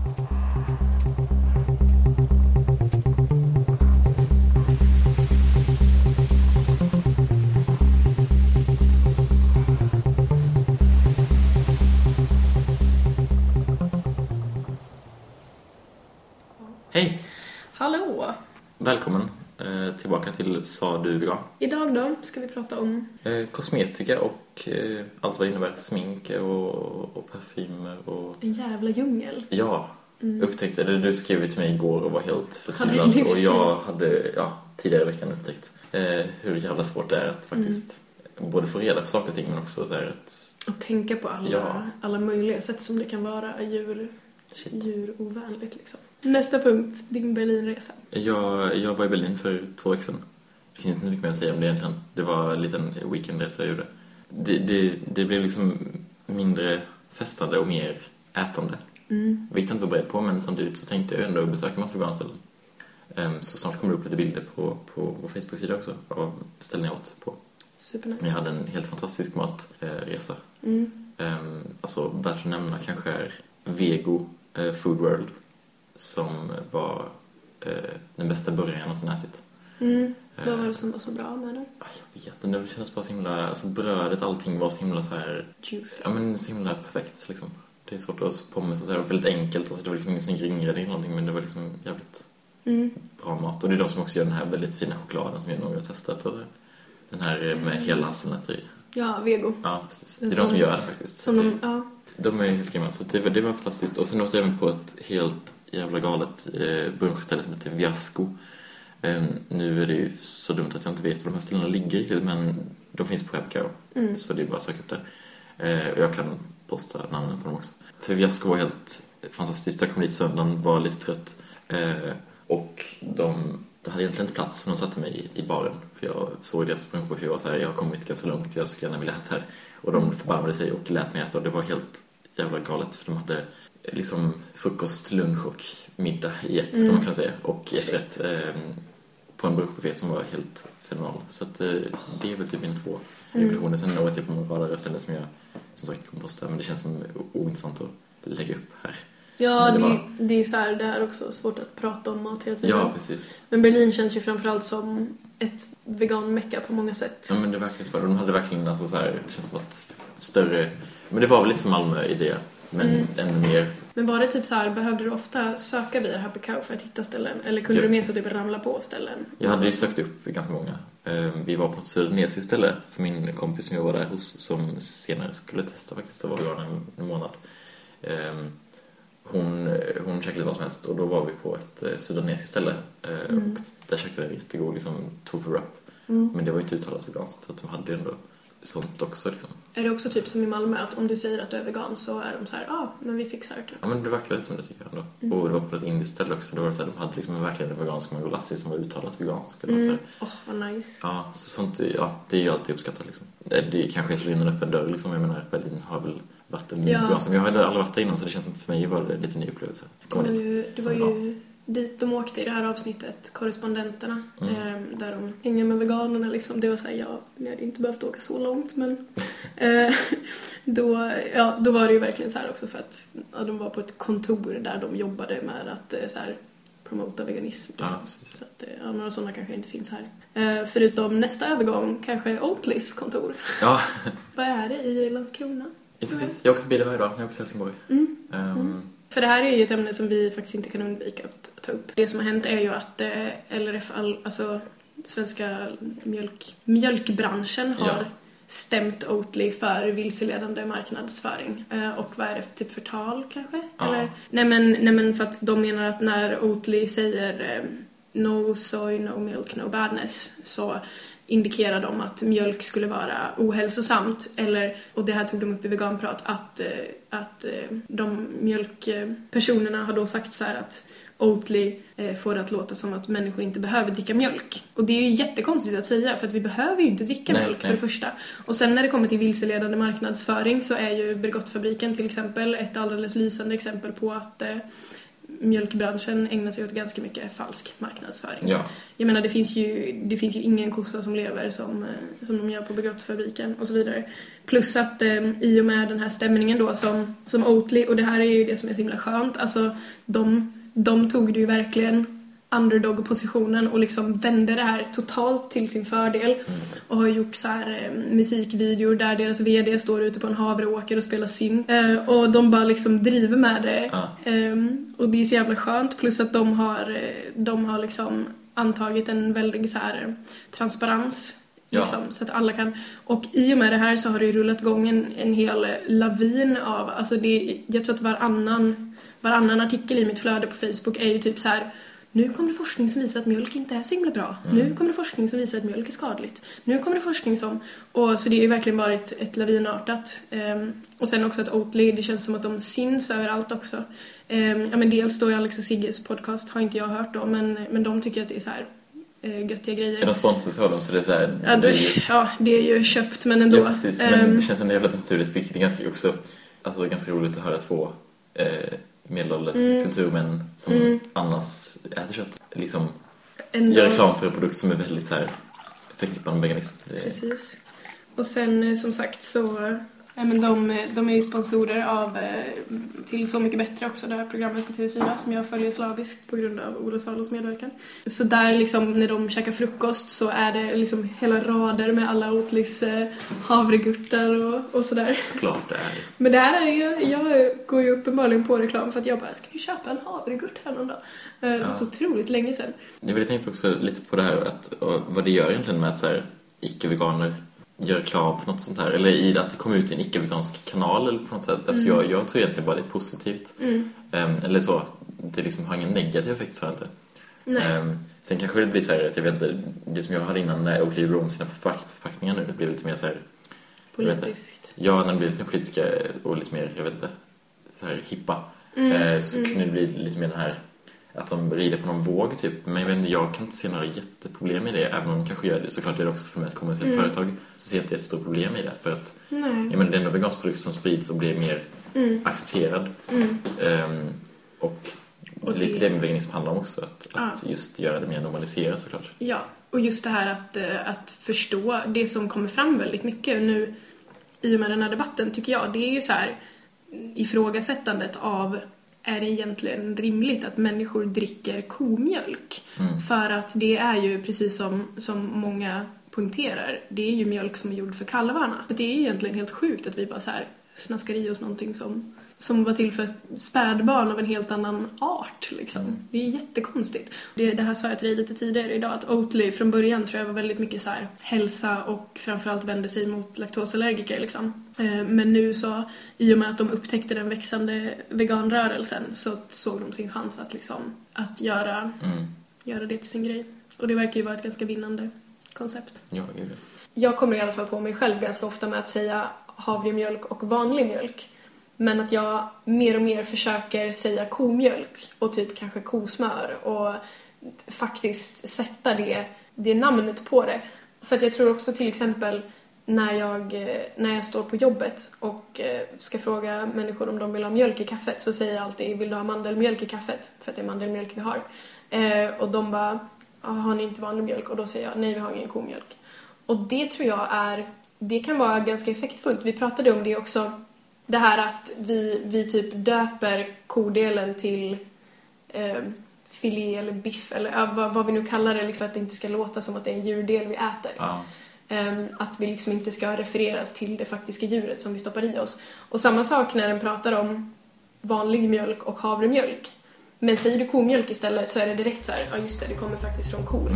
Hej! Hallå! Välkommen tillbaka till Sa du vegan. Idag då ska vi prata om kosmetika och allt vad det innebär. Smink och parfymer och... en jävla djungel. Ja, upptäckte det. Du skrev till mig igår och var helt förtvivlad. Hade och jag hade tidigare i veckan upptäckt hur jävla svårt det är att faktiskt både få reda på saker och ting men också så här att... Och tänka på alla möjliga sätt som det kan vara djurovänligt liksom. Nästa punkt, din Berlinresa. Jag var i Berlin för 2 veckor sedan. Det finns inte mycket mer att säga om det egentligen. Det var en liten weekendresa jag gjorde. Det blev liksom mindre festande och mer ätande. Vilket jag inte var beredd på, men samtidigt så tänkte jag ändå besöka massa veganställen. Så snart kommer det upp lite bilder på vår Facebook-sida också av ställen jag åt på. Supernice. Men jag hade en helt fantastisk matresa. Alltså värt att nämna kanske är Vego Food World, som var den bästa burgaren jag någonsin ätit. Vad var det som var så bra med den? Jag vet inte, det kändes bara så himla... Alltså brödet, allting var så himla så här... Juicy. Ja, men så himla perfekt liksom. Det är svårt att pommes och så här, väldigt enkelt. Alltså det var liksom ingen sån gringrad eller någonting, men det var liksom jävligt bra mat. Och det är de som också gör den här väldigt fina chokladen som jag nog har testat. Och den här med hela hasselnötter i. Ja, Vego. Ja, precis. Det är de som gör det faktiskt. Som de är helt grymma, så det var fantastiskt. Och sen åt jag även på ett helt jävla galet brunchställe som heter Viasco. Nu är det ju så dumt att jag inte vet var de här ställena ligger riktigt, men de finns på Webcow. Så det är bara att söka upp där. Och jag kan posta namnen på dem också. För Viasco var helt fantastiskt. Jag kom dit söndagen, var lite trött. Och de hade egentligen inte plats, för de satte mig i baren. För jag såg deras brunchbuffé och jag var så här, jag har kommit ganska långt, jag skulle gärna vilja äta här. Och de förbarmade sig och lät mig äta, och det var helt jävla galet. För de hade liksom frukost, lunch och middag i ett, kan man kunna säga. Och ett rätt på en brunchbuffé som var helt fenomenal. Så att, det är väl typ mina 2 revolutioner. Sen åt jag på några rader ställen som jag som sagt kommer posta, men det känns som ointressant att lägga upp här. Ja, det är så här, det är också svårt att prata om mat hela tiden. Ja, precis. Men Berlin känns ju framförallt som ett vegan-mecka på många sätt. Ja, men det är verkligen svårt. De hade verkligen, alltså så här, det känns som att större... Men det var väl lite som Malmö i det, men ännu mer... Men var det typ så här, behövde du ofta söka via Happy Cow för att hitta ställen? Eller kunde du mer så typ ramla på ställen? Jag hade ju sökt upp ganska många. Vi var på ett sudanesiskt ställe för min kompis som jag var där hos, som senare skulle testa faktiskt att vara vegan en månad. Hon käkade vad som helst, och då var vi på ett sudanesiskt ställe. Och där käkade vi jättegod liksom, tofu wrap. Men det var ju inte uttalat veganskt, så att de hade ändå sånt också liksom. Är det också typ som i Malmö att om du säger att du är vegan så är de så här, men vi fixar det typ. Ja, men det verkar lite som det tycker jag ändå. Och det var på ett indiskt ställe också, då var det så här, de hade liksom verkligen en vegansk mangolassi som var uttalat vegansk. Vad nice. Ja, så sånt, ja, det är ju alltid uppskattat liksom. Det kanske är slå in en öppen dörr liksom, jag menar, Berlin har väl varit en vegansk. Jag har aldrig varit där innan, så det känns som för mig var det lite ny upplevelse. Det var ju dit de åkte i det här avsnittet, korrespondenterna, där de hänger med veganerna liksom. Det var så här, ni hade inte behövt åka så långt, men då var det ju verkligen så här också, för att de var på ett kontor där de jobbade med att så här promota veganism liksom. Så att några sådana kanske inte finns här. Förutom nästa övergång kanske Oatlys kontor. Ja. Vad är det i Landskrona? Ja, precis. Jag åker förbi det varje dag när jag åker till Helsingborg. För det här är ju ett ämne som vi faktiskt inte kan undvika att ta upp. Det som har hänt är ju att LRF, alltså svenska mjölkbranschen har stämt Oatly för vilseledande marknadsföring. Och vad är det typ förtal kanske? Ja. Eller? Nej men för att de menar att när Oatly säger no soy, no milk, no badness, så indikerar de att mjölk skulle vara ohälsosamt, och det här tog de upp i veganprat, att de mjölkpersonerna har då sagt så här att Oatly får det att låta som att människor inte behöver dricka mjölk. Och det är ju jättekonstigt att säga, för att vi behöver ju inte dricka mjölk för det första. Och sen när det kommer till vilseledande marknadsföring så är ju Bregottfabriken till exempel ett alldeles lysande exempel på att mjölkbranschen ägnar sig åt ganska mycket falsk marknadsföring. Ja. Jag menar, det finns ju ingen kossa som lever som de gör på Bregottfabriken och så vidare. Plus att i och med den här stämningen då som Oatly, och det här är ju det som är så himla skönt, alltså de tog det ju verkligen underdog-positionen och liksom vände det här totalt till sin fördel och har gjort så här musikvideor där deras vd står ute på en havreåker och spelar synt och de bara liksom driver med det och det är så jävla skönt, plus att de har liksom antagit en väldig så här transparens liksom, så att alla kan, och i och med det här så har det rullat igång en hel lavin av, alltså jag tror att varannan artikel i mitt flöde på Facebook är ju typ så här: nu kommer det forskning som visar att mjölk inte är så himla bra. Nu kommer det forskning som visar att mjölk är skadligt. Nu kommer det forskning som... Och så det är ju verkligen varit ett lavinartat. Och sen också att Oatly, det känns som att de syns överallt också. Ja, men dels då i Alex och Sigges podcast har inte jag hört då, men de tycker att det är så här göttiga grejer. Är de sponsors av dem så det är så här... Ja, det är ju köpt, men ändå. Ja, precis. Men det känns ändå jävligt naturligt, vilket är ganska också... Alltså ganska roligt att höra två... medelålders kulturmän som annars äter kött liksom gör reklam för en produkt som är väldigt så här förknippad med veganism. Precis. Och sen som sagt så men de är ju sponsorer av till Så mycket bättre också, det här programmet på TV4 som jag följer slaviskt på grund av Ola Salos medverkan. Så där liksom när de käkar frukost så är det liksom hela rader med alla Oatlys havregurtar och sådär. Såklart det är det. Men det här är ju, jag går ju uppenbarligen på reklam för att jag bara, ska vi köpa en havregurt här någon dag? Så otroligt länge sedan. Jag tänkte också lite på det här och vad det gör egentligen med att så här, icke-veganer gör reklam för något sånt här, eller i att det kommer ut i en icke-vegansk kanal eller på något sätt. Alltså jag tror egentligen bara det är positivt. Eller så, det liksom har ingen negativ effekt, tror jag inte. Sen kanske det blir så här att jag vet inte, det som jag hade innan när Oatly gjorde om sina förpackningar nu, det blev lite mer så här politiskt. Ja, när det blir lite mer politiska och lite mer, jag vet inte, så här hippa. Så kunde det bli lite mer den här att de rider på någon våg typ. Men jag vet inte, jag kan inte se några jätteproblem i det. Även om de kanske gör det, såklart är det också för mig ett kommersiellt företag, så ser jag inte ett stort problem i det. För att jag menar, det är en vegansk produkt som sprids och blir mer accepterad. Och lite det med veganism handlar om också. Att just göra det mer normaliserat, såklart. Ja, och just det här att förstå det som kommer fram väldigt mycket nu i och med den här debatten, tycker jag. Det är ju så här ifrågasättandet av, är det egentligen rimligt att människor dricker komjölk? För att det är ju, precis som många poängterar, det är ju mjölk som är gjord för kalvarna. Det är ju egentligen helt sjukt att vi bara så här snaskar i oss någonting som var till för spädbarn av en helt annan art liksom. Det är jättekonstigt. Det här sa jag till dig lite tidigare idag, att Oatly från början tror jag var väldigt mycket så här hälsa och framförallt vände sig mot laktosallergiker liksom. Men nu så, i och med att de upptäckte den växande veganrörelsen, så såg de sin chans att liksom att göra det till sin grej. Och det verkar ju vara ett ganska vinnande koncept. Ja, gud. Jag kommer i alla fall på mig själv ganska ofta med att säga havremjölk och vanlig mjölk. Men att jag mer och mer försöker säga komjölk och typ kanske kosmör och faktiskt sätta det namnet på det. För att jag tror också till exempel när jag står på jobbet och ska fråga människor om de vill ha mjölk i kaffet, så säger jag alltid, vill du ha mandelmjölk i kaffet? För att det är mandelmjölk vi har. Och de bara, har ni inte vanlig mjölk? Och då säger jag, nej, vi har ingen komjölk. Och det tror jag det kan vara ganska effektfullt. Vi pratade om det också. Det här att vi typ döper kodelen till filé eller biff eller vad vi nu kallar det, liksom, att det inte ska låta som att det är en djurdel vi äter. Att vi liksom inte ska refereras till det faktiska djuret som vi stoppar i oss. Och samma sak när den pratar om vanlig mjölk och havremjölk. Men säger du komjölk istället, så är det direkt så här, ja just det kommer faktiskt från kor.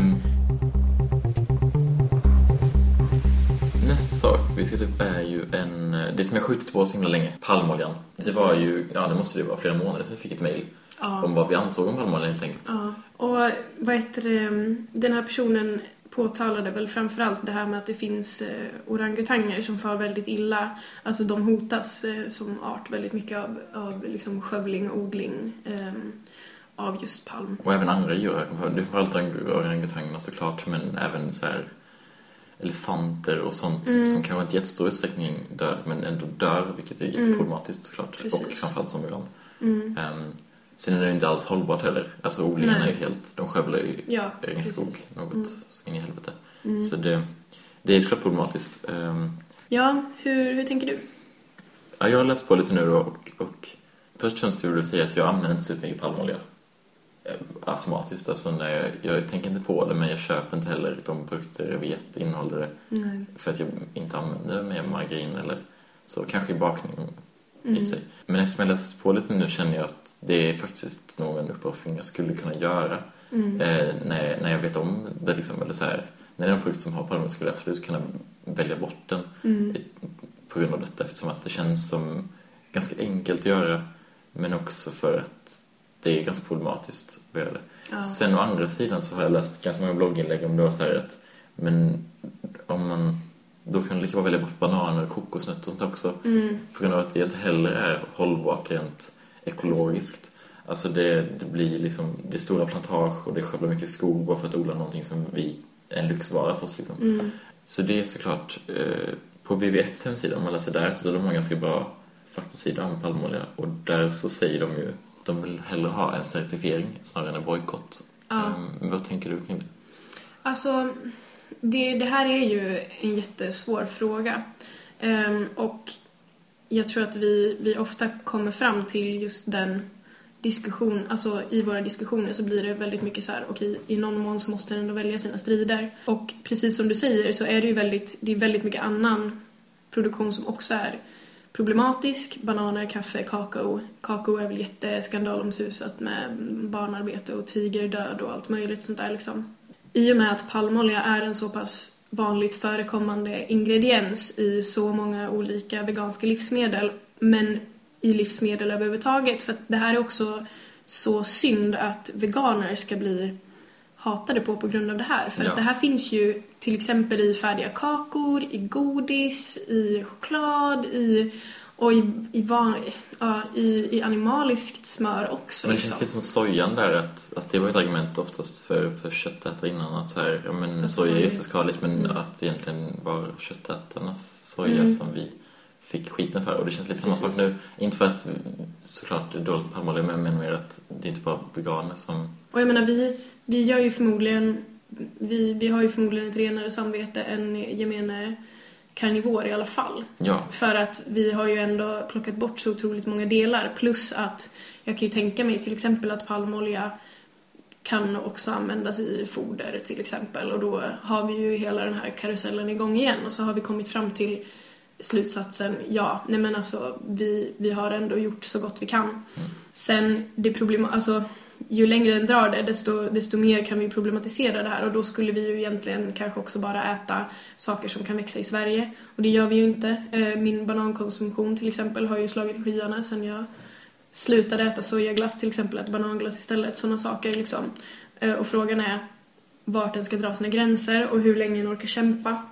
Nästa sak vi ska ta upp är ju det som jag skjutit på så himla länge, palmoljan. Det var ju, det måste det vara flera månader sedan vi fick ett mejl om vad vi ansåg om palmoljan helt enkelt. Ja, och den här personen påtalade väl framförallt det här med att det finns orangutanger som far väldigt illa. Alltså de hotas som art väldigt mycket av liksom skövling och odling av just palm. Och även andra djur. Det är framförallt orangutangerna såklart, men även så här elefanter och sånt som kanske inte i jättestor utsträckning dör, men ändå dör, vilket är jätteproblematiskt såklart. Precis. Och framförallt som vegan. Sen är det inte alls hållbart heller. Alltså odlingarna är ju helt, de skövlar ju regnskog något så in i helvete. Så det är klart problematiskt. Ja, hur tänker du? Ja, jag har läst på lite nu då och först och främst vill jag säga att jag använder inte supermycket palmolja automatiskt. Alltså när jag tänker inte på det, men jag köper inte heller de produkter jag vet innehåller det. Nej. För att jag inte använder mer margarin eller så, kanske i bakning i och för sig. Men eftersom jag läst på lite nu känner jag att det är faktiskt någon uppoffring jag skulle kunna göra när jag vet om det liksom, eller så här, när det är en produkt som har palmolja skulle jag absolut kunna välja bort den på grund av detta, eftersom att det känns som ganska enkelt att göra, men också för att det är ganska problematiskt att göra det. Ja. Sen å andra sidan så har jag läst ganska många blogginlägg om det var så här att, men om man då kan lika bra välja bort bananer och kokosnötter och sånt också, på grund av att det inte heller är hållbart rent ekologiskt. Alltså det blir liksom, det är stora plantage och det skövlar mycket skog bara för att odla någonting som en lyxvara för oss liksom. Så det är såklart på WWFs hemsida, om man läser där, så de har en ganska bra faktasida om palmolja, och där så säger de ju de vill hellre ha en certifiering snarare än en bojkott. Vad tänker du kring det? Alltså, det här är ju en jättesvår fråga. Och jag tror att vi ofta kommer fram till just den diskussion, alltså i våra diskussioner så blir det väldigt mycket så här, okej, i någon mån så måste den ändå välja sina strider. Och precis som du säger så är det ju väldigt mycket annan produktion som också är problematisk. Bananer, kaffe, kakao. Kakao är väl jätteskandalomsusat med barnarbete och tigerdöd och allt möjligt sånt där liksom. I och med att palmolja är en så pass vanligt förekommande ingrediens i så många olika veganska livsmedel, men i livsmedel överhuvudtaget, för att det här är också så synd att veganer ska bli hatade på grund av det här. För att det här finns ju till exempel i färdiga kakor, i godis, i choklad, i animaliskt smör också. Men det känns lite som sojan där, att det var ett argument oftast för köttätare innan, att så här, ja men soja är jätteskadligt, men att egentligen var köttätarnas soja som vi fick skiten för. Och det känns lite samma sak nu. Inte för att såklart det är dåligt palmolja, men mer att det är inte bara veganer som... Och jag menar, vi gör ju förmodligen vi har ju förmodligen ett renare samvete än gemene karnivor i alla fall. Ja. För att vi har ju ändå plockat bort så otroligt många delar. Plus att jag kan ju tänka mig till exempel att palmolja kan också användas i foder till exempel. Och då har vi ju hela den här karusellen igång igen. Och så har vi kommit fram till slutsatsen, vi har ändå gjort så gott vi kan. Sen det alltså ju längre den drar det, desto mer kan vi problematisera det här, och då skulle vi ju egentligen kanske också bara äta saker som kan växa i Sverige, och det gör vi ju inte. Min banankonsumtion till exempel har ju slagit i skyarna sen jag slutade äta sojaglass till exempel, att bananglass istället, sådana saker liksom. Och frågan är vart den ska dra sina gränser och hur länge den orkar kämpa.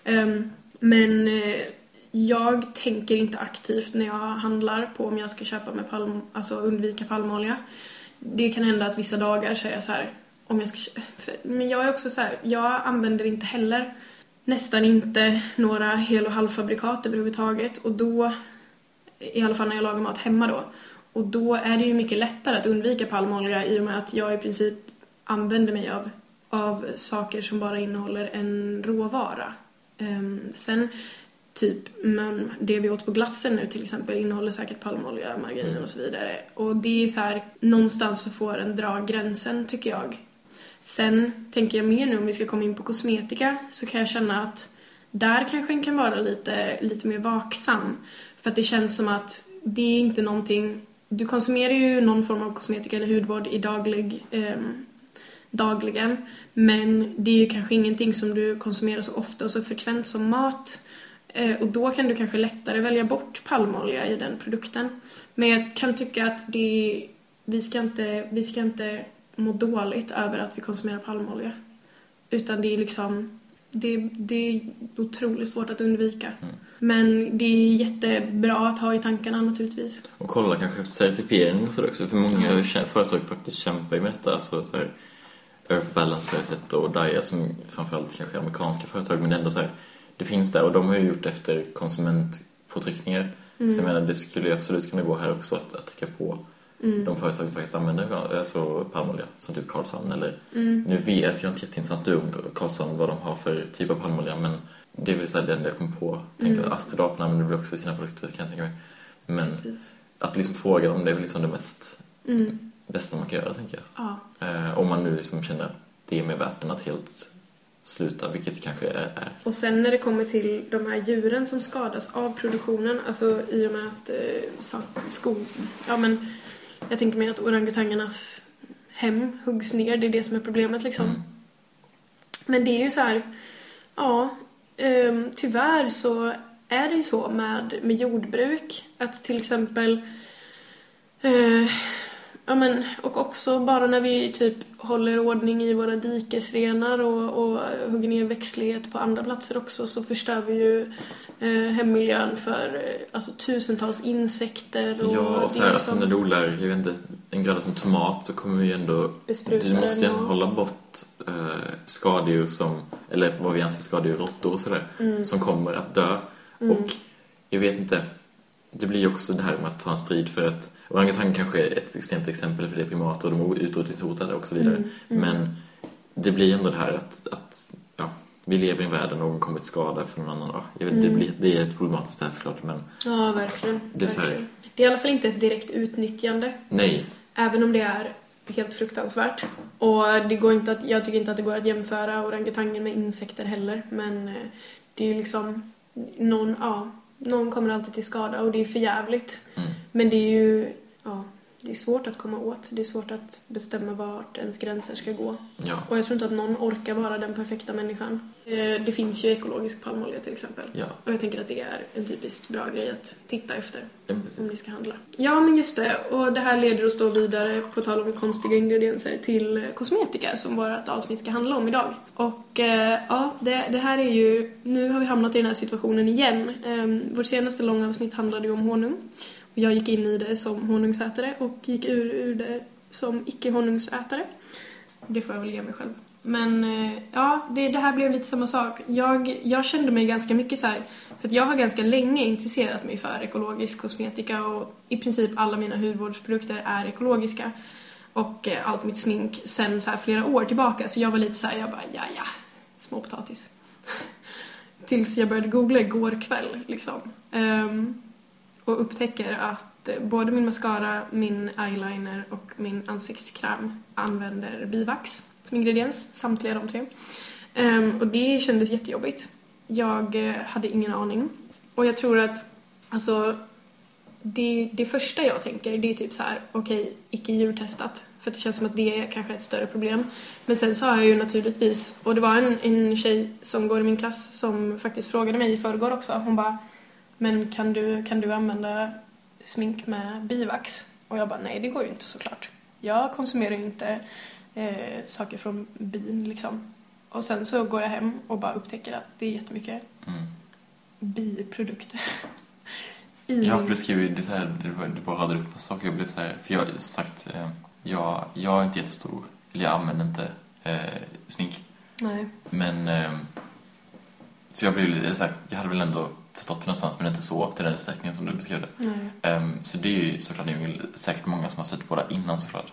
Men jag tänker inte aktivt när jag handlar på om jag ska köpa med undvika palmolja. Det kan hända att vissa dagar säger så här, om jag ska men jag är också så här, jag använder inte heller nästan inte några hel- och halvfabrikat överhuvudtaget, och då i alla fall när jag lagar mat hemma då, och då är det ju mycket lättare att undvika palmolja i och med att jag i princip använder mig av saker som bara innehåller en råvara. Sen typ, men det vi åt på glassen nu till exempel innehåller säkert palmolja, margarin och så vidare. Och det är så här, någonstans så får en dra gränsen tycker jag. Sen tänker jag mer nu om vi ska komma in på kosmetika, så kan jag känna att där kanske en kan vara lite mer vaksam. För att det känns som att det är inte någonting, du konsumerar ju någon form av kosmetika eller hudvård i dagligen. Men det är ju kanske ingenting som du konsumerar så ofta och så frekvent som mat. Och då kan du kanske lättare välja bort palmolja i den produkten. Men jag kan tycka att vi ska inte må dåligt över att vi konsumerar palmolja. Utan det är liksom, det är otroligt svårt att undvika. Men det är jättebra att ha i tankarna naturligtvis. Och kolla kanske certifiering och så också. För många företag faktiskt kämpar med detta. Alltså så här, Earth Balance har jag sett, och Daiya som framförallt kanske är amerikanska företag, men ändå så här, det finns där, och de har ju gjort efter konsumentpåtryckningar. Så jag menar, det skulle ju absolut kunna gå här också att trycka på de företagen faktiskt använder alltså palmolja, som typ Karlshamn eller nu vet jag inte jätteintressant nu om Karlshamn vad de har för typ av palmolja, men det är väl så här det enda jag kom på. Tänker att Astrodap använder väl också sina produkter, kan jag tänka mig. Men precis. Att liksom fråga dem, det är väl liksom det mest bästa man kan göra, tänker jag. Om man nu liksom känner att det är mer värt än att helt sluta, vilket det kanske är. Och sen när det kommer till de här djuren som skadas av produktionen, alltså i och med att men jag tänker mig att orangutangernas hem huggs ner, det är det som är problemet liksom. Men det är ju så här, tyvärr så är det ju så med jordbruk att till exempel och också bara när vi typ håller ordning i våra dikesrenar och hugger ner växtlighet på andra platser också, så förstör vi ju hemmiljön för alltså tusentals insekter. Och så här, alltså när du odlar, jag vet inte, en gröda som tomat, så kommer vi ändå, du måste ju hålla bort skadedjur som, eller vad vi anser skadedjur, råttor och sådär, som kommer att dö. Och jag vet inte, det blir ju också det här med att ta en strid för att orangutangen kanske är ett extremt exempel, för det är primater och de är utrotningshotade och så vidare. Men det blir ändå det här att vi lever i en värld och någon kommer till skada för någon annan. Det är ett problematiskt här såklart, men ja, verkligen. Det är, så här, det är i alla fall inte ett direkt utnyttjande. Nej. Även om det är helt fruktansvärt. Och det går inte att, jag tycker inte att det går att jämföra orangutangen med insekter heller, men det är ju liksom någon kommer alltid till skada och det är för jävligt. Men det är ju det är svårt att komma åt. Det är svårt att bestämma vart ens gränser ska gå. Ja. Och jag tror inte att någon orkar vara den perfekta människan. Det finns ju ekologisk palmolja till exempel. Ja. Och jag tänker att det är en typiskt bra grej att titta efter om ni ska handla. Ja, men just det. Och det här leder oss då vidare, på tal om konstiga ingredienser, till kosmetika som vårt avsnitt ska handla om idag. Och det här är ju... Nu har vi hamnat i den här situationen igen. Vår senaste långa avsnitt handlade ju om honung. Jag gick in i det som honungsätare och gick ur det som icke-honungsätare. Det får jag väl ge mig själv. Men det här blev lite samma sak. Jag kände mig ganska mycket så här, för att jag har ganska länge intresserat mig för ekologisk kosmetika och i princip alla mina hudvårdsprodukter är ekologiska. Och allt mitt smink sen så här flera år tillbaka. Så jag var lite så här, jag bara, småpotatis. Tills jag började googla igår kväll liksom. Och upptäcker att både min mascara, min eyeliner och min ansiktskräm använder bivax som ingrediens, samtliga de tre. Och det kändes jättejobbigt. Jag hade ingen aning. Och jag tror att alltså, det första jag tänker, det är typ så här: okej, icke djurtestat. För det känns som att det är kanske ett större problem. Men sen så har jag ju naturligtvis, och det var en tjej som går i min klass som faktiskt frågade mig i förrgår också. Hon bara, men kan du använda smink med bivax? Och jag bara, nej, det går ju inte såklart. Jag konsumerar ju inte saker från bin liksom. Och sen så går jag hem och bara upptäcker att det är jättemycket biprodukter. Ja, för du skriver ju det så här, du bara radar upp massa saker. Jag blev så här, för jag har sagt, jag är inte jättestor, eller jag använder inte smink. Nej. Men så jag blev lite så här, jag hade väl ändå förstått det någonstans, men inte så till den utsträckningen som du beskrev det. Så det är ju såklart säkert många som har sett på det innan såklart.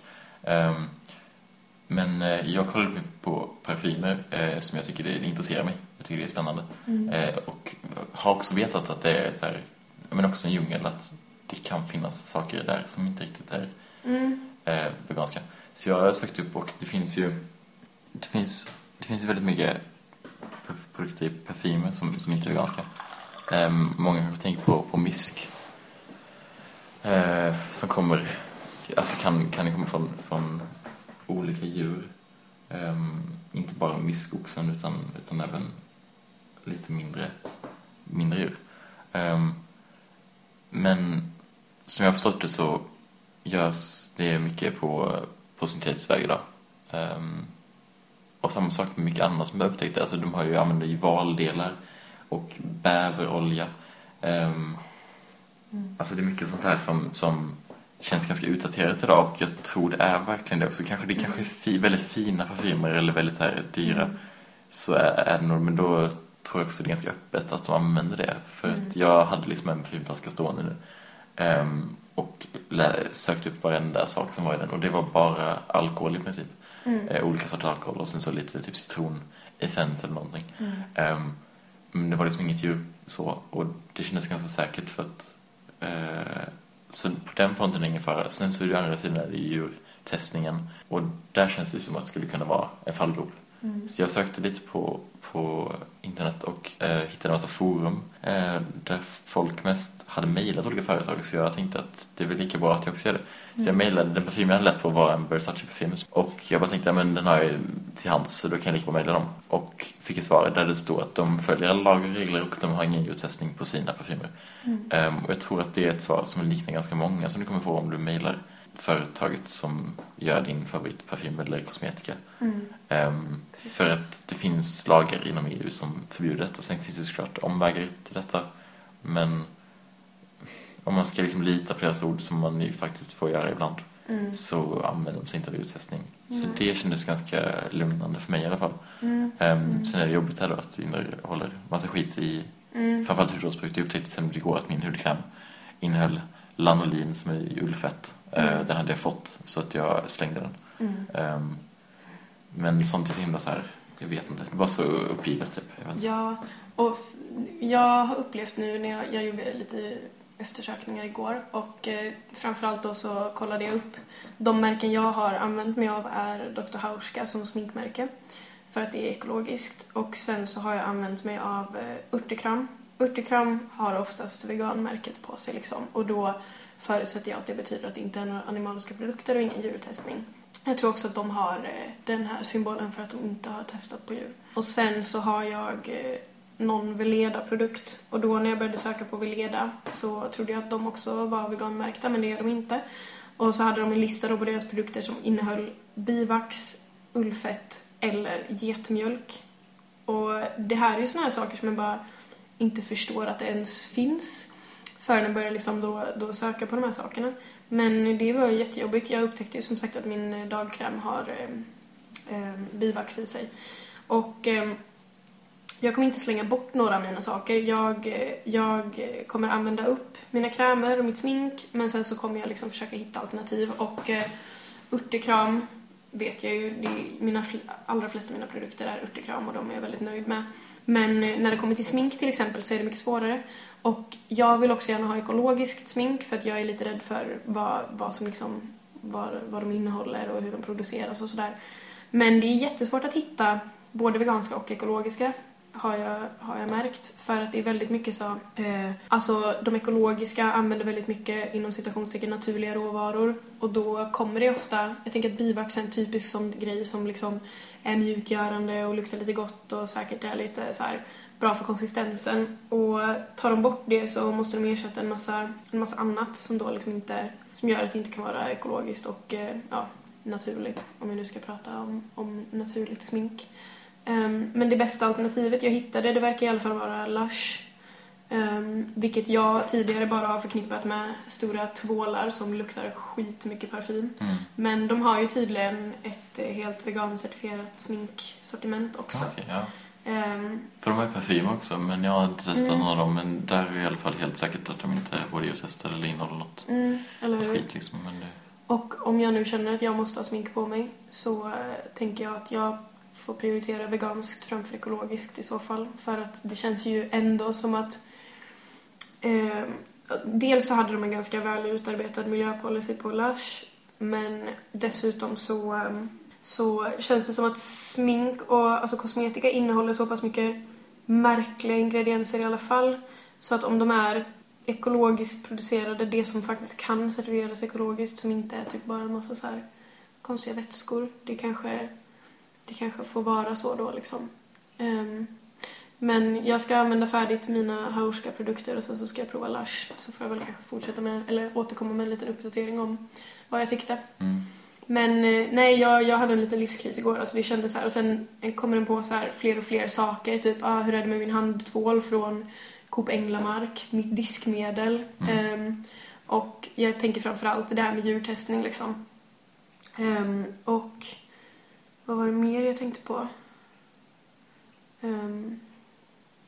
Men jag kollade på parfymer som jag tycker det intresserar mig. Jag tycker det är spännande. Och har också vetat att det är så här, men också en djungel, att det kan finnas saker där som inte riktigt är veganska. Så jag har sökt upp, och det finns ju väldigt mycket produkter i parfymer som inte är veganska. Många tänker på mysk som kommer, alltså kan det komma från olika djur, inte bara myskoxen utan även lite mindre djur. Men som jag har förstått det så görs det mycket på syntetisk väg idag. Och samma sak med mycket annat som jag upptäckte. Alltså de har ju använder ju valdelar och bäverolja. Alltså det är mycket sånt här som känns ganska utdaterat idag, och jag tror det är verkligen det också. Det kanske är väldigt fina parfymer eller väldigt så här dyra, så är det nog, men då tror jag också det är ganska öppet att de använder det. För att jag hade liksom en parfymflaska stående nu. och sökte upp varenda sak som var i den. Och det var bara alkohol i princip. Olika sorters alkohol och sen så lite typ citronessens eller någonting. Men det var liksom inget djur så. Och det kändes ganska säkert för att så på den fronten är ingen fara. Sen så är det andra sidan i djurtestningen. Och där känns det som att det skulle kunna vara en fallgrop. Så jag sökte lite på internet och hittade en massa forum där folk mest hade mejlat olika företag. Så jag tänkte att det är väl lika bra att jag också gör det. Så jag mejlade, den parfym jag hade läst på var en Versace-parfym. Och jag bara tänkte, men den har jag till hands så då kan jag lika bra mejla dem. Och fick ett svar där det stod att de följer alla lagar och regler och de har ingen djurtestning på sina parfymer. Och jag tror att det är ett svar som liknar ganska många som du kommer få om du mejlar företaget som gör din favoritparfym eller kosmetika. För att det finns lagar inom EU som förbjuder detta. Sen finns det såklart omvägar till detta. Men om man ska liksom lita på deras ord som man ju faktiskt får göra ibland så använder de sig inte av uttestning. Så det kändes ganska lugnande för mig i alla fall. Sen är det jobbigt här då att vi håller massa skit i framförallt hudvårdsprodukter. Jag upptäckte sen igår att min hudkräm innehöll lanolin som är ullfett. Den hade jag fått så att jag slängde den. Men sånt är så himla så här, jag vet inte, det var så uppgivet typ. Ja, och jag har upplevt nu när jag gjorde lite eftersökningar igår och framförallt då så kollade jag upp de märken jag har använt mig av är Dr. Hauschka som sminkmärke för att det är ekologiskt och sen så har jag använt mig av Urtekram. Urtekram har oftast veganmärket på sig liksom och då förutsätter jag att det betyder att det inte är några animaliska produkter och ingen djurtestning. Jag tror också att de har den här symbolen för att de inte har testat på djur. Och sen så har jag någon Veleda-produkt. Och då när jag började söka på Veleda så trodde jag att de också var veganmärkta, men det är de inte. Och så hade de en lista då på deras produkter som innehöll bivax, ullfett eller getmjölk. Och det här är ju såna här saker som man bara inte förstår att det ens finns förrän jag började liksom då söka på de här sakerna. Men det var jättejobbigt. Jag upptäckte ju som sagt att min dagkräm har bivax i sig. Och jag kommer inte slänga bort några av mina saker. Jag kommer använda upp mina krämer och mitt smink. Men sen så kommer jag liksom försöka hitta alternativ. Och Urtekram vet jag ju. Allra flesta av mina produkter är Urtekram och de är jag väldigt nöjd med. Men när det kommer till smink till exempel så är det mycket svårare. Och jag vill också gärna ha ekologiskt smink för att jag är lite rädd för vad som liksom, vad de innehåller och hur de produceras och sådär. Men det är jättesvårt att hitta både veganska och ekologiska har jag märkt. För att det är väldigt mycket så... alltså de ekologiska använder väldigt mycket inom citationstecken naturliga råvaror. Och då kommer det ofta... Jag tänker att bivax är en typisk sån grej som liksom är mjukgörande och luktar lite gott och säkert är lite så här bra för konsistensen. Och tar de bort det så måste de ersätta en massa annat som då liksom inte... Som gör att det inte kan vara ekologiskt och naturligt. Om vi nu ska prata om naturligt smink. Men det bästa alternativet jag hittade, det verkar i alla fall vara Lush. Vilket jag tidigare bara har förknippat med stora tvålar som luktar skitmycket parfym. Men de har ju tydligen ett helt vegancertifierat sminksortiment också. Okay, ja. För de har ju parfym också, men jag har inte testat någon av dem. Men där är det i alla fall helt säkert att de inte både testar eller innehåller något skit liksom. Men det... Och om jag nu känner att jag måste ha smink på mig så tänker jag att jag får prioritera veganskt framför ekologiskt i så fall. För att det känns ju ändå som att dels så hade de en ganska väl utarbetad miljöpolicy på Lush. Men dessutom så känns det som att smink och alltså kosmetika innehåller så pass mycket märkliga ingredienser i alla fall. Så att om de är ekologiskt producerade, det som faktiskt kan serveras ekologiskt som inte är typ bara en massa så här konstiga vätskor, det kanske får vara så då liksom. Men jag ska använda färdigt mina Hauschka-produkter och sen så ska jag prova Lush. Så får jag väl kanske fortsätta med, eller återkomma med en liten uppdatering om vad jag tyckte. Men nej, jag hade en liten livskris igår. Alltså det kändes så här. Och sen kommer den på så här fler och fler saker. Typ, hur är det med min handtvål från Coop Änglamark? Mitt diskmedel. Och jag tänker framförallt det här med djurtestning liksom. Och vad var det mer jag tänkte på?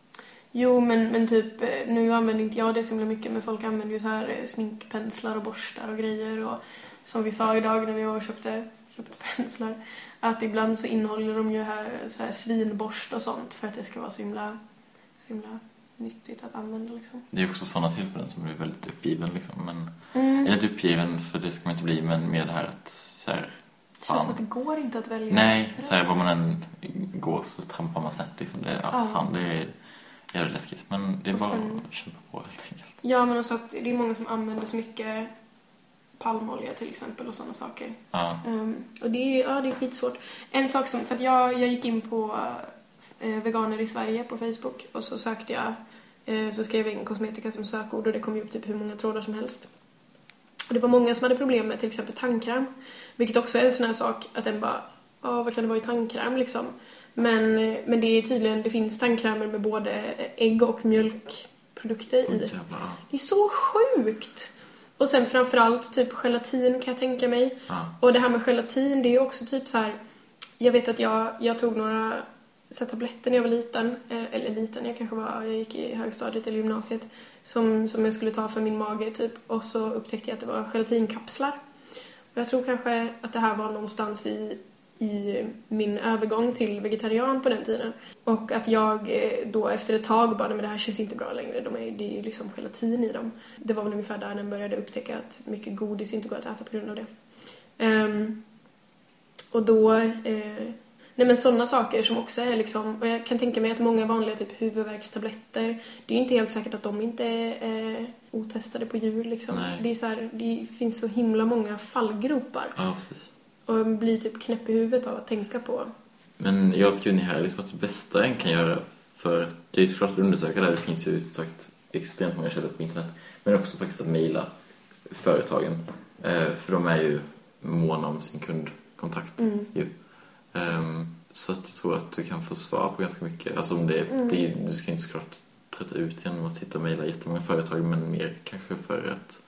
Jo, men typ, nu använder inte jag det så mycket, men folk använder ju så här sminkpenslar och borstar och grejer. Och som vi sa idag när vi var och köpte penslar, att ibland så innehåller de ju så här svinborst och sånt för att det ska vara så himla nyttigt att använda liksom. Det är också sådana tillfällen som blir väldigt uppgiven liksom, men eller inte uppgiven för det ska man inte bli, men med det här att så här, det känns som att det går inte att välja. Nej, så här, var man än går så trampar man snett liksom. Det är jävligt läskigt, men det är bara att kämpa på helt enkelt. Ja, men också att det är många som använder så mycket palmolja till exempel och sådana saker. Ja. Och det är skitsvårt. En sak som, för att jag gick in på veganer i Sverige på Facebook och så sökte jag, så skrev jag in kosmetika som sökord och det kom ju upp typ hur många trådar som helst. Och det var många som hade problem med till exempel tandkräm, vilket också är en sån här sak att den bara, vad kan det vara i tandkräm liksom? Men det är tydligen, det finns tandkrämer med både ägg och mjölkprodukter i. Jävlar. Det är så sjukt! Och sen framförallt typ gelatin kan jag tänka mig. Och det här med gelatin, det är ju också typ så här. Jag vet att jag tog några tabletter när jag var liten. Eller liten, jag gick i högstadiet eller gymnasiet. Som jag skulle ta för min mage typ. Och så upptäckte jag att det var gelatinkapslar. Och jag tror kanske att det här var någonstans i min övergång till vegetarian på den tiden. Och att jag då efter ett tag bara, men det här känns inte bra längre. Det är ju liksom gelatin i dem. Det var väl ungefär där när jag började upptäcka att mycket godis inte går att äta på grund av det. Och då... nej men sådana saker som också är liksom... Och jag kan tänka mig att många vanliga typ huvudvärkstabletter, det är ju inte helt säkert att de inte är otestade på djur liksom. Det är så här, det finns så himla många fallgropar. Ja, precis. Och blir typ knäpp i huvudet av att tänka på. Men jag skriver ner här liksom att det bästa en kan göra, för det är såklart att undersöka där, det finns ju sagt extremt många källor på internet, men också faktiskt att mejla företagen, för de är ju måna om sin kundkontakt ju. Så att jag tror att du kan få svar på ganska mycket. Alltså om du ska inte såklart trötta ut genom att sitta och mejla jättemånga företag, men mer kanske för att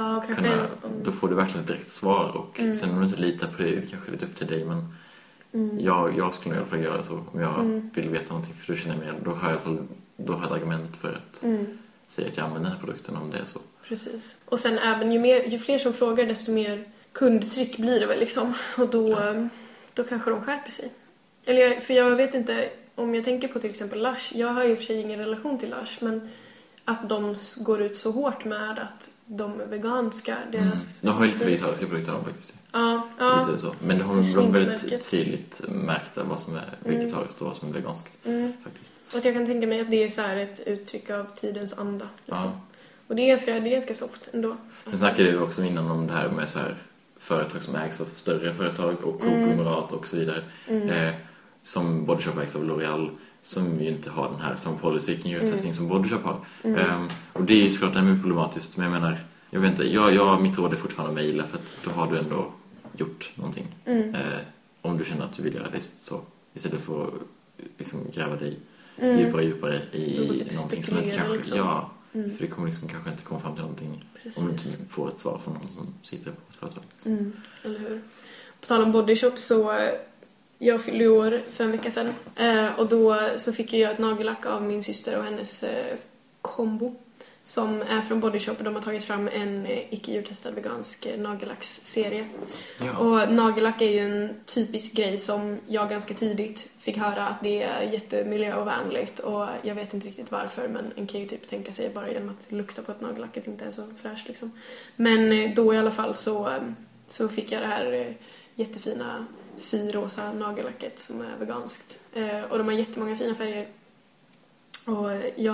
då får du verkligen ett direkt svar. Och sen om du inte litar på det kanske det är lite upp till dig, men jag skulle i alla fall göra så om jag vill veta någonting, för du känner mig, då har jag ett argument för att säga att jag använder den här produkten om det är så. Precis. Och sen även ju fler som frågar, desto mer kundtryck blir det väl liksom. Och då kanske de skärper sig. Eller för jag vet inte, om jag tänker på till exempel Lush, jag har ju för sig ingen relation till Lush, men att de går ut så hårt med att de är veganska. De har ju lite vegetariska produkter de faktiskt. Ja. Lite så. Men de har väldigt tydligt märkt vad som är vegetariskt och vad som är veganskt faktiskt. Och jag kan tänka mig att det är så här ett uttryck av tidens anda. Liksom. Och det är ganska soft ändå. Sen snackade vi också innan om det här med så här företag som ägs av större företag och konglomerat och så vidare. Som Body Shop ägs av L'Oreal, som ju inte har den här samma policy kring djurtestning som Body Shop har. Och det är ju såklart är problematiskt, men jag menar, jag vet inte, mitt råd är fortfarande att mejla, för att då har du ändå gjort någonting. Om du känner att du vill göra det så, istället för att liksom gräva dig djupare i någonting som inte kanske liksom. För det kommer liksom kanske inte komma fram till någonting. Precis. Om du inte får ett svar från någon som sitter på ett företag liksom. Eller hur? På tal om Body Shop, så jag fyllde år för en vecka sedan, och då så fick jag ett nagellack av min syster och hennes kombo som är från Body Shop, och de har tagit fram en icke-djurtestad vegansk nagellacksserie. Och nagellack är ju en typisk grej som jag ganska tidigt fick höra att det är jättemiljövänligt, och jag vet inte riktigt varför, men en kan ju typ tänka sig bara genom att lukta på ett nagellack att det inte är så fräscht liksom. Men då i alla fall så fick jag det här jättefina rosa nagellacket som är veganskt, och de har jättemånga fina färger. Och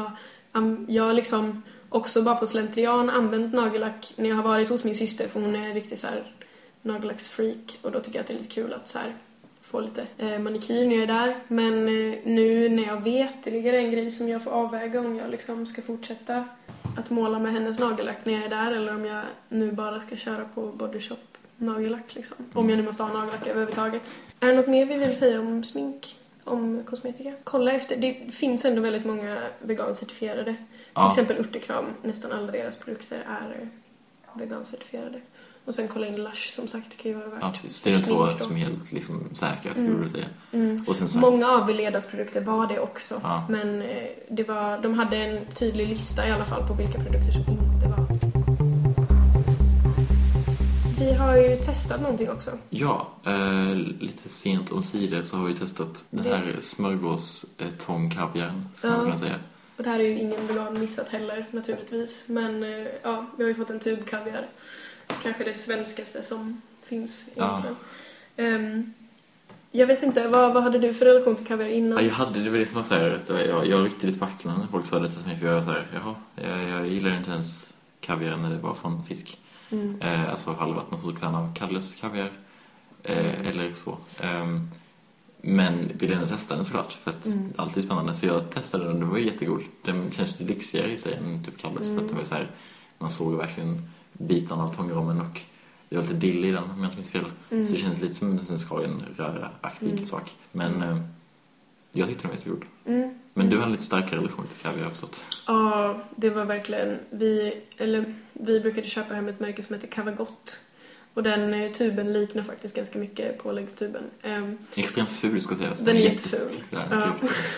jag liksom också bara på slentrian använt nagellack när jag har varit hos min syster, för hon är riktigt så här nagellacksfreak, och då tycker jag att det är lite kul att så här få lite manikyr när jag är där. Men nu när jag vet, det ligger en grej som jag får avväga om jag liksom ska fortsätta att måla med hennes nagellack när jag är där, eller om jag nu bara ska köra på Body Shop nagellack liksom. Om jag nu måste ha nagellack överhuvudtaget. Är det något mer vi vill säga om smink? Om kosmetika? Kolla efter, det finns ändå väldigt många vegancertifierade. Till exempel Urtekram, nästan alla deras produkter är vegancertifierade. Och sen kolla in Lush, som sagt, det kan ju vara värt. Ja, precis. Det är de två som är helt liksom säkra, skulle jag säga. Och sen sagt, många av Veledas produkter var det också. Ja. Men de hade en tydlig lista i alla fall på vilka produkter som inte var. Vi har ju testat någonting också. Ja, lite sent om sidor så har vi testat den här smörgåstångkaviaren, som man kan säga. Och det här är ju ingen vegan missat heller, naturligtvis. Men ja, vi har ju fått en tub kaviar. Kanske det svenskaste som finns egentligen. Jag vet inte, vad hade du för relation till kaviar innan? Ja, jag hade det som var så här, jag ryckte lite på axlarna när folk sa detta till mig, för jag var så här, jag gillar inte ens kaviar när det var från fisk. Alltså halvat någon stor fan av Kalles kaviar eller så. Men ville ändå testa den såklart, för att allt är spännande. Så jag testade den och det var ju jättegod. Den känns lite lyxigare i sig än typ Kalles, för att det var så här, man såg verkligen bitarna av tångrommen och det var lite dill i den, om jag inte minns fel. Så det kändes lite som en skalen röra-aktig sak. Men jag tyckte den var jättegod. Men du har en lite starkare relation till kaviar, jag har förstått. Ja, det var verkligen... Vi brukade köpa hem ett märke som heter Kavagott. Och den tuben liknar faktiskt ganska mycket påläggstuben. Extremt ful, ska sägas. Den är jätteful. Ja.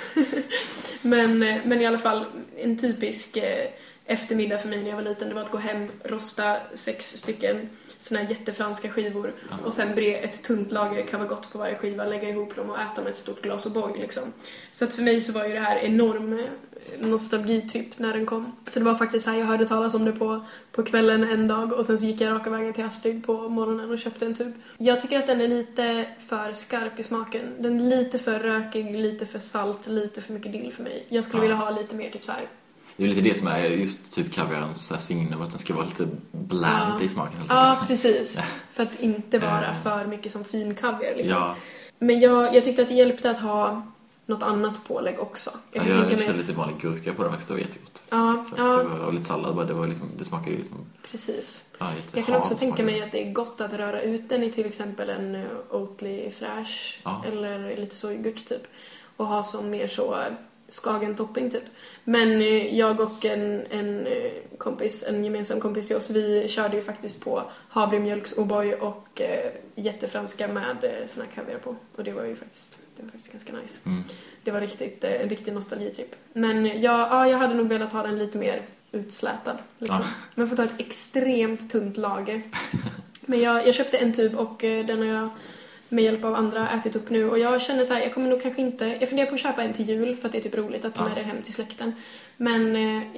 Men i alla fall, en typisk eftermiddag för mig när jag var liten, det var att gå hem, rosta 6 stycken såna här jättefranska skivor och sen bre ett tunt lager Kavagott på varje skiva, lägga ihop dem och äta med ett stort glas O'boy liksom. Så att för mig så var ju det här enorm nostalgitripp när den kom. Så det var faktiskt så här, jag hörde talas om det på kvällen en dag och sen så gick jag raka vägen till Astrid på morgonen och köpte en tub. Jag tycker att den är lite för skarp i smaken. Den är lite för rökig, lite för salt, lite för mycket dill för mig. Jag skulle vilja ha lite mer typ så här. Det är lite det som är just typ kaviarens signum, att den ska vara lite bland i smaken. Ja, precis. För att inte vara för mycket som fin kaviar liksom. Ja. Men jag tyckte att det hjälpte att ha något annat pålägg också. Jag körde lite vanlig gurka på den faktiskt, det var jättegott. Och lite sallad, det smakade ju liksom... Precis. Ja, jag kan också tänka mig att det är gott att röra ut den i till exempel en Oatly Fresh eller lite sojgurt typ. Och ha som mer så skagentopping typ. Men jag och en gemensam kompis till oss, vi körde ju faktiskt på havremjölks O'boy och jättefranska med såna kaviar på. Och det var faktiskt ganska nice. Det var en riktig nostalgitripp. Men jag hade nog velat ha den lite mer utslätad. Liksom. Man får ta ett extremt tunt lager. Men jag köpte en tub och den har jag med hjälp av andra ätit upp nu. Och jag känner så här, jag kommer nog kanske inte... Jag funderar på att köpa en till jul för att det är typ roligt att ta med det hem till släkten. Men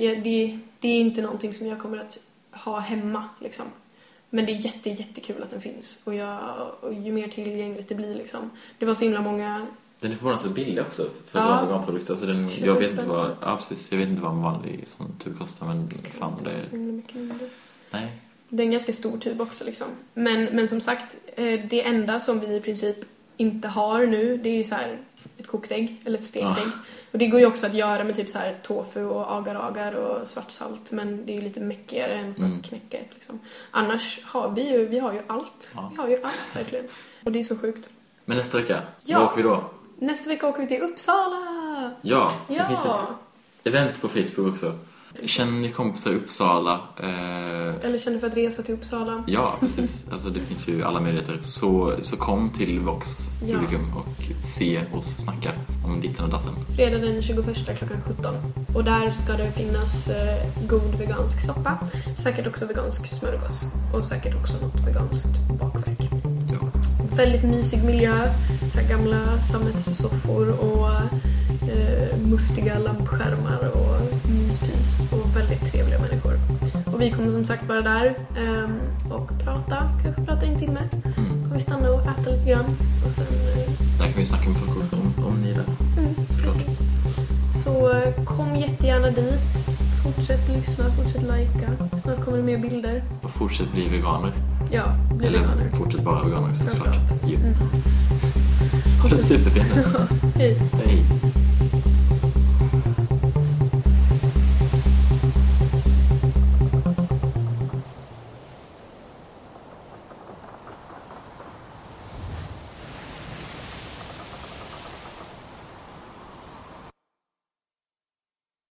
det är inte någonting som jag kommer att ha hemma liksom. Men det är jättekul att den finns. Och ju mer tillgängligt det blir liksom. Det var så himla många... Den är förvånansvärt billig också för att vara en veganprodukt. Alltså jag vet inte vad en vanlig sån tub kostar, men fan det är... Så mycket mindre. Nej. Det är en ganska stor tub också liksom. Men som sagt, det enda som vi i princip inte har nu, det är ju så här ett kokt ägg eller ett stekt ägg. Och det går ju också att göra med typ så här tofu och agar och svartsalt, men det är ju lite mäckigare än att knäcka ett liksom. Annars har vi har ju allt. Vi har ju allt verkligen. Och det är så sjukt. Men nästa vecka, vad åker vi då? Nästa vecka åker vi till Uppsala. Ja, det finns ett event på Facebook också. Känner ni kompisar i Uppsala? Eller känner för att resa till Uppsala? Ja, precis. Alltså det finns ju alla möjligheter. Så kom till Vox publikum och se oss snacka om ditten och datten. Fredag den 21 klockan 17. Och där ska det finnas god vegansk soppa. Säkert också vegansk smörgås. Och säkert också något veganskt bakverk. Ja. Väldigt mysig miljö. Så här gamla sammetssoffor och mustiga lampskärmar och myspys och väldigt trevliga människor. Och vi kommer som sagt vara där och kanske prata en timme. Kommer vi stanna och äta lite grann. Och sen, där kan vi snacka med folk också om ni är där. Såklart. Precis. Så kom jättegärna dit. Fortsätt lyssna, fortsätt likea. Snart kommer det mer bilder. Och fortsätt bli veganer. Ja, bli veganer. Fortsätt vara veganer också, såklart. Ha det superfint. Hej. Hej.